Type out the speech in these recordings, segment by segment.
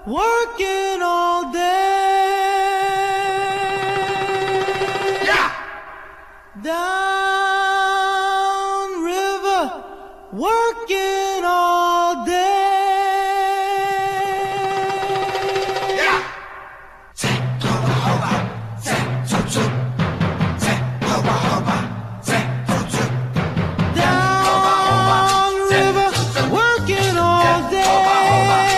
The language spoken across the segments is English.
working all day. Yeah. Down river, working all day. Yeah. Say hoba hoba, say choo choo. Say hoba hoba, say choo choo. Down river, working all day.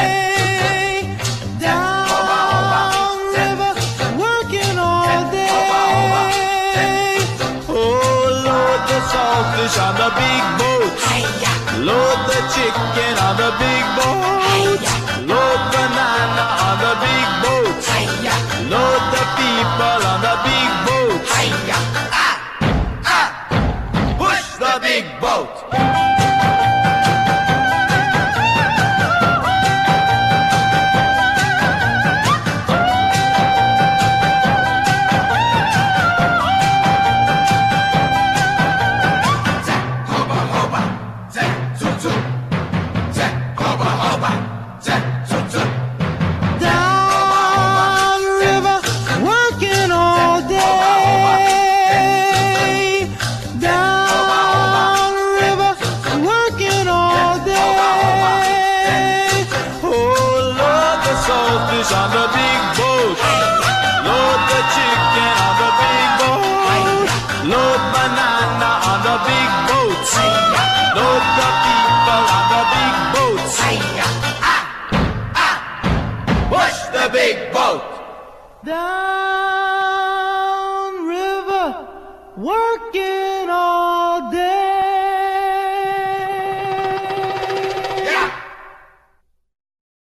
Down river, working all day. Oh, load the saltfish on the big boat. Load the chicken on the big boat. Load banana on the big boat. Load the people on the big boat. Push the big boat. Say hoba hoba, say choo choo. Say hoba hoba, say choo choo. Down river, working all day. Down river, working all day. Oh, Lord, the saltfish on the